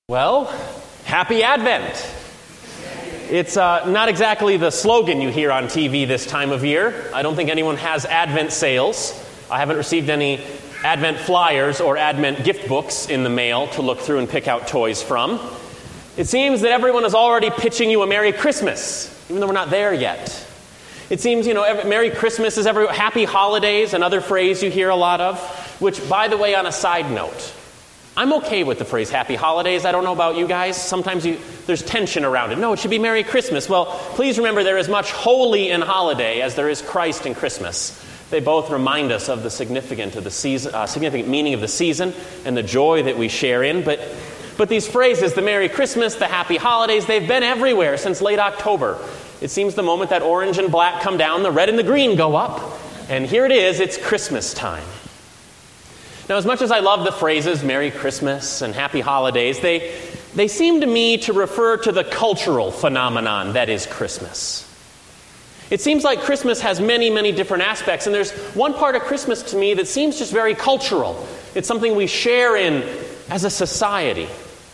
Well, happy Advent. It's not exactly the slogan you hear on TV this time of year. I don't think anyone has Advent sales. I haven't received any Advent flyers or Advent gift books in the mail to look through and pick out toys from. It seems that everyone is already pitching you a Merry Christmas, even though we're not there yet. It seems, Merry Christmas is Happy Holidays, another phrase you hear a lot of, which, by the way, on a side note, I'm okay with the phrase Happy Holidays. I don't know about you guys. Sometimes there's tension around it. No, it should be Merry Christmas. Well, please remember there is much holy in holiday as there is Christ in Christmas. They both remind us of the significant meaning of the season and the joy that we share in. But these phrases, the Merry Christmas, the Happy Holidays, they've been everywhere since late October. It seems the moment that orange and black come down, the red and the green go up. And here it is, it's Christmas time. Now, as much as I love the phrases Merry Christmas and Happy Holidays, they seem to me to refer to the cultural phenomenon that is Christmas. It seems like Christmas has many, many different aspects, and there's one part of Christmas to me that seems just very cultural. It's something we share in as a society.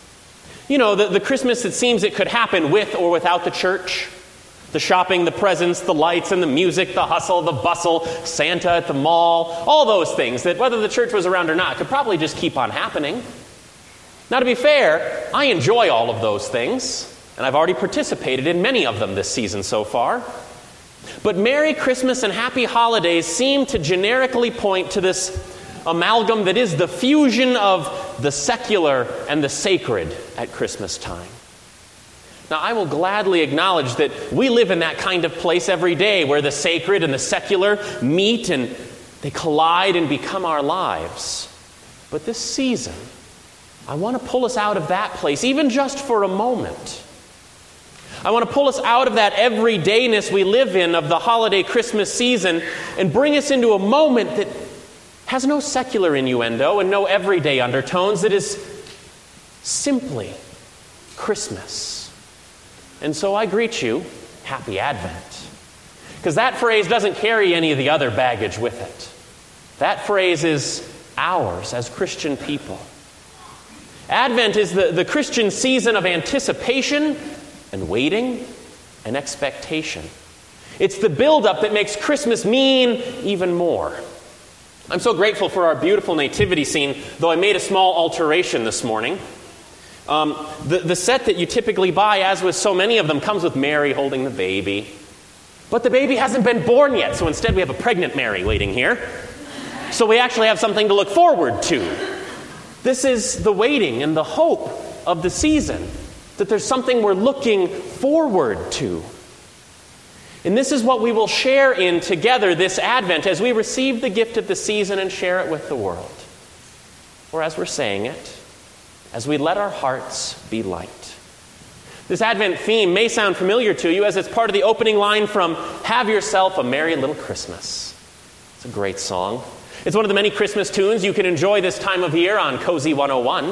The Christmas that seems it could happen with or without the church. The shopping, the presents, the lights and the music, the hustle, the bustle, Santa at the mall, all those things that whether the church was around or not could probably just keep on happening. Now, to be fair, I enjoy all of those things, and I've already participated in many of them this season so far. But Merry Christmas and Happy Holidays seem to generically point to this amalgam that is the fusion of the secular and the sacred at Christmas time. Now, I will gladly acknowledge that we live in that kind of place every day where the sacred and the secular meet and they collide and become our lives. But this season, I want to pull us out of that place, even just for a moment. I want to pull us out of that everydayness we live in of the holiday Christmas season and bring us into a moment that has no secular innuendo and no everyday undertones, that is simply Christmas. And so I greet you, Happy Advent. Because that phrase doesn't carry any of the other baggage with it. That phrase is ours as Christian people. Advent is the Christian season of anticipation and waiting and expectation. It's the buildup that makes Christmas mean even more. I'm so grateful for our beautiful nativity scene, though I made a small alteration this morning. The set that you typically buy, as with so many of them, comes with Mary holding the baby. But the baby hasn't been born yet, so instead we have a pregnant Mary waiting here. So we actually have something to look forward to. This is the waiting and the hope of the season, that there's something we're looking forward to. And this is what we will share in together this Advent as we receive the gift of the season and share it with the world. Or as we're saying it, as we let our hearts be light. This Advent theme may sound familiar to you as it's part of the opening line from Have Yourself a Merry Little Christmas. It's a great song. It's one of the many Christmas tunes you can enjoy this time of year on Cozy 101.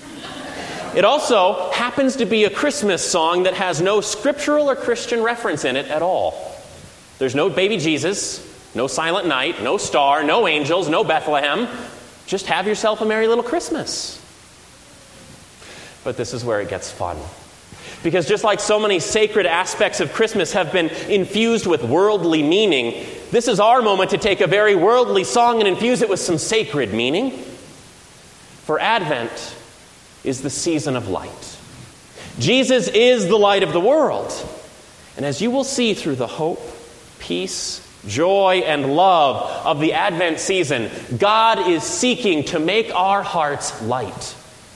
It also happens to be a Christmas song that has no scriptural or Christian reference in it at all. There's no baby Jesus, no silent night, no star, no angels, no Bethlehem. Just have yourself a merry little Christmas. But this is where it gets fun. Because just like so many sacred aspects of Christmas have been infused with worldly meaning, this is our moment to take a very worldly song and infuse it with some sacred meaning. For Advent is the season of light. Jesus is the light of the world. And as you will see through the hope, peace, joy, and love of the Advent season, God is seeking to make our hearts light.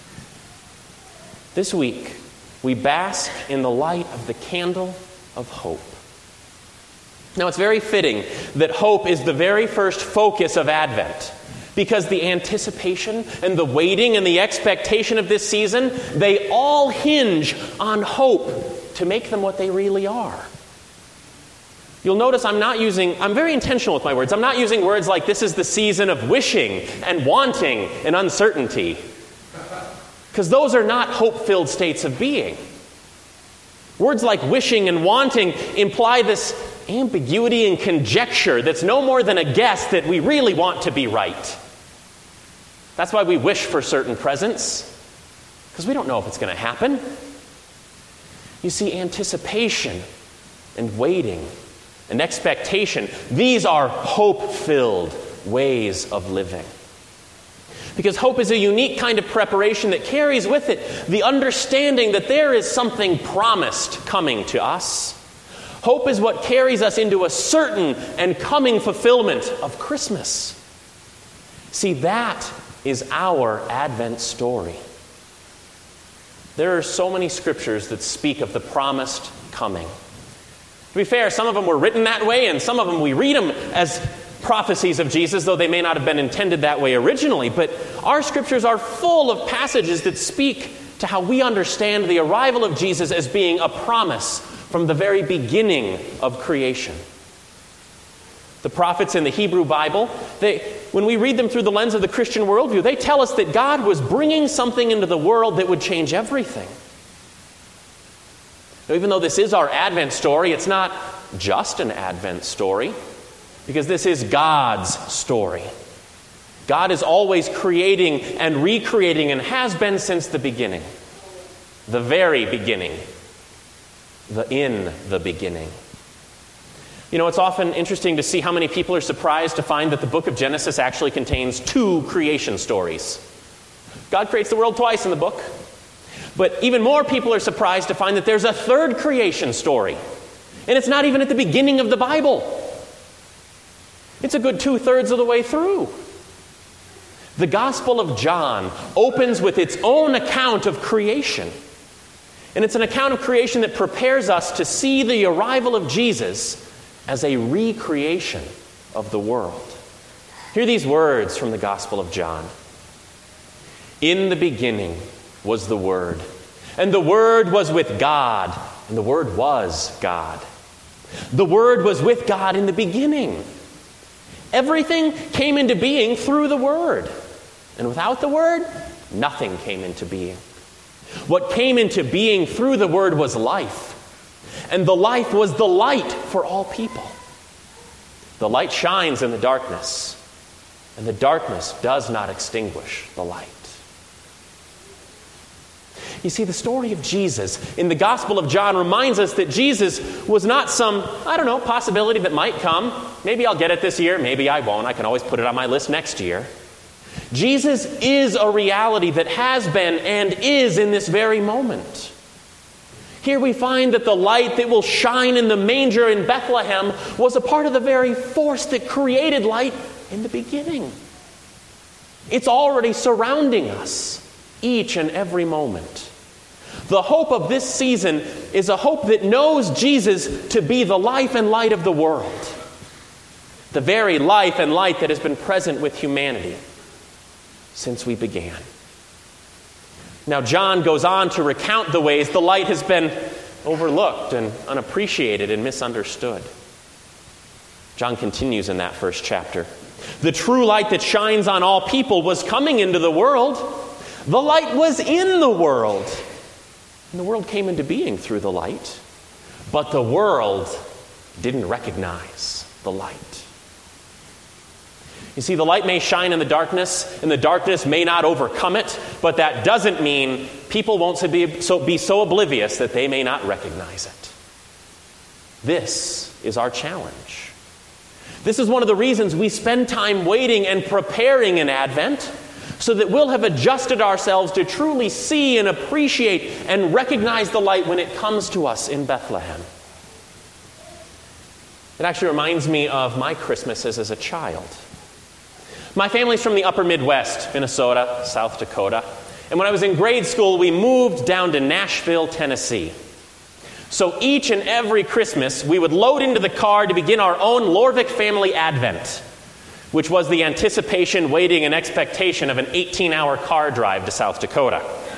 This week, we bask in the light of the candle of hope. Now, it's very fitting that hope is the very first focus of Advent, because the anticipation and the waiting and the expectation of this season, they all hinge on hope to make them what they really are. You'll notice I'm very intentional with my words. I'm not using words like this is the season of wishing and wanting and uncertainty, because those are not hope-filled states of being. Words like wishing and wanting imply this ambiguity and conjecture that's no more than a guess that we really want to be right. That's why we wish for certain presents. because we don't know if it's going to happen. You see, anticipation and waiting and expectation, these are hope-filled ways of living. Because hope is a unique kind of preparation that carries with it the understanding that there is something promised coming to us. Hope is what carries us into a certain and coming fulfillment of Christmas. See, that is our Advent story. There are so many scriptures that speak of the promised coming. To be fair, some of them were written that way, and some of them we read them as prophecies of Jesus, though they may not have been intended that way originally. But our scriptures are full of passages that speak to how we understand the arrival of Jesus as being a promise from the very beginning of creation. The prophets in the Hebrew Bible, when we read them through the lens of the Christian worldview, they tell us that God was bringing something into the world that would change everything. Now, even though this is our Advent story, it's not just an Advent story, because this is God's story. God is always creating and recreating and has been since the beginning. The very beginning. In the beginning. You know, it's often interesting to see how many people are surprised to find that the book of Genesis actually contains 2 creation stories. God creates the world twice in the book. But even more people are surprised to find that there's a 3rd creation story. And it's not even at the beginning of the Bible. It's a good 2/3 of the way through. The Gospel of John opens with its own account of creation. And it's an account of creation that prepares us to see the arrival of Jesus as a recreation of the world. Hear these words from the Gospel of John. In the beginning was the Word, and the Word was with God, and the Word was God. The Word was with God in the beginning. Everything came into being through the Word. And without the Word, nothing came into being. What came into being through the Word was life. And the life was the light for all people. The light shines in the darkness, and the darkness does not extinguish the light. You see, the story of Jesus in the Gospel of John reminds us that Jesus was not some, possibility that might come. Maybe I'll get it this year, maybe I won't. I can always put it on my list next year. Jesus is a reality that has been and is in this very moment. Here we find that the light that will shine in the manger in Bethlehem was a part of the very force that created light in the beginning. It's already surrounding us each and every moment. The hope of this season is a hope that knows Jesus to be the life and light of the world. The very life and light that has been present with humanity since we began. Now, John goes on to recount the ways the light has been overlooked and unappreciated and misunderstood. John continues in that first chapter. The true light that shines on all people was coming into the world. The light was in the world. And the world came into being through the light. But the world didn't recognize the light. You see, the light may shine in the darkness, and the darkness may not overcome it, but that doesn't mean people won't be so oblivious that they may not recognize it. This is our challenge. This is one of the reasons we spend time waiting and preparing in Advent, so that we'll have adjusted ourselves to truly see and appreciate and recognize the light when it comes to us in Bethlehem. It actually reminds me of my Christmases as a child. My family's from the upper Midwest, Minnesota, South Dakota. And when I was in grade school, we moved down to Nashville, Tennessee. So each and every Christmas, we would load into the car to begin our own Lorvik family Advent, which was the anticipation, waiting, and expectation of an 18-hour car drive to South Dakota.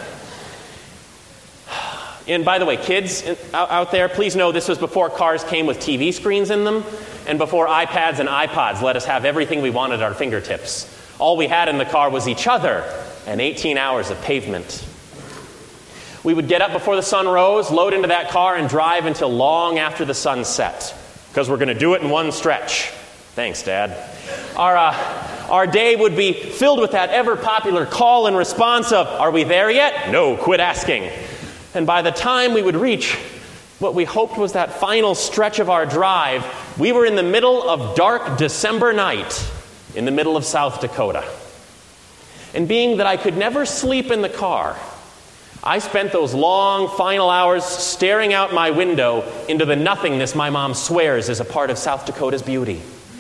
And by the way, kids out there, please know this was before cars came with TV screens in them, and before iPads and iPods let us have everything we wanted at our fingertips. All we had in the car was each other and 18 hours of pavement. We would get up before the sun rose, load into that car, and drive until long after the sun set, because we're going to do it in one stretch. Thanks, Dad. Our day would be filled with that ever-popular call and response of, "Are we there yet? No, quit asking." And by the time we would reach what we hoped was that final stretch of our drive, we were in the middle of dark December night in the middle of South Dakota. And being that I could never sleep in the car, I spent those long final hours staring out my window into the nothingness my mom swears is a part of South Dakota's beauty.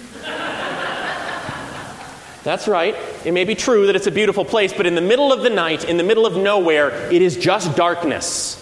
That's right. It may be true that it's a beautiful place, but in the middle of the night, in the middle of nowhere, it is just darkness.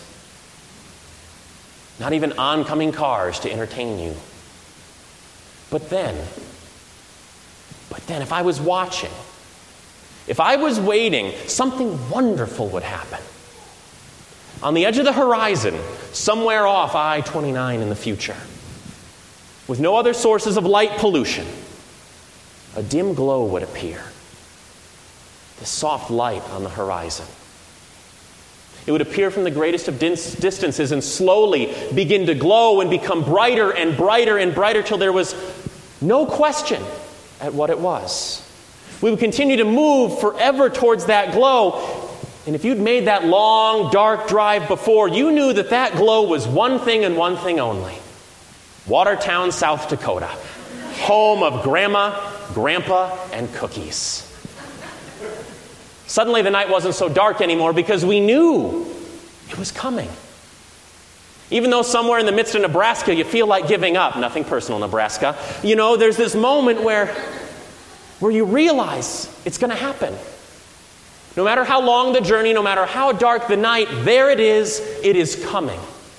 Not even oncoming cars to entertain you. But then, if I was watching, if I was waiting, something wonderful would happen. On the edge of the horizon, somewhere off I-29 in the future, with no other sources of light pollution, a dim glow would appear. The soft light on the horizon. It would appear from the greatest of distances and slowly begin to glow and become brighter and brighter and brighter till there was no question at what it was. We would continue to move forever towards that glow. And if you'd made that long, dark drive before, you knew that that glow was one thing and one thing only. Watertown, South Dakota. Home of Grandma, Grandpa, and cookies. Suddenly the night wasn't so dark anymore because we knew it was coming. Even though somewhere in the midst of Nebraska you feel like giving up, nothing personal, Nebraska, there's this moment where you realize it's going to happen. No matter how long the journey, no matter how dark the night, there it is coming.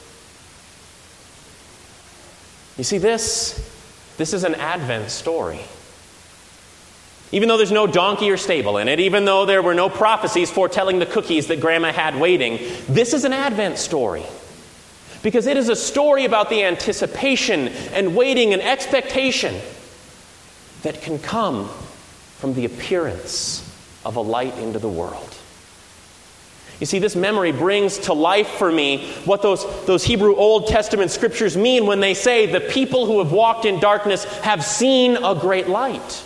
You see, this is an Advent story. Even though there's no donkey or stable in it, even though there were no prophecies foretelling the cookies that Grandma had waiting, this is an Advent story. Because it is a story about the anticipation and waiting and expectation that can come from the appearance of a light into the world. You see, this memory brings to life for me what those Hebrew Old Testament scriptures mean when they say, the people who have walked in darkness have seen a great light.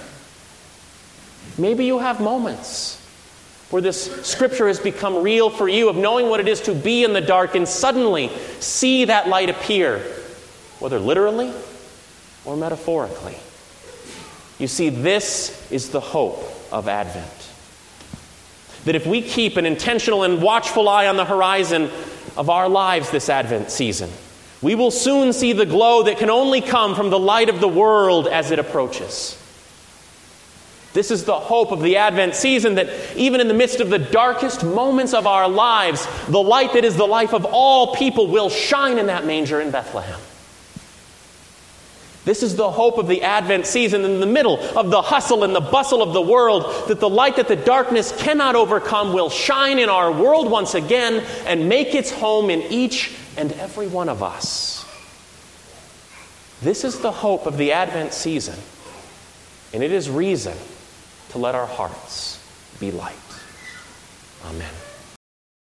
Maybe you have moments where this scripture has become real for you, of knowing what it is to be in the dark and suddenly see that light appear, whether literally or metaphorically. You see, this is the hope of Advent. That if we keep an intentional and watchful eye on the horizon of our lives this Advent season, we will soon see the glow that can only come from the light of the world as it approaches. This is the hope of the Advent season, that even in the midst of the darkest moments of our lives, the light that is the life of all people will shine in that manger in Bethlehem. This is the hope of the Advent season, in the middle of the hustle and the bustle of the world, that the light that the darkness cannot overcome will shine in our world once again and make its home in each and every one of us. This is the hope of the Advent season, and it is reason to let our hearts be light. Amen.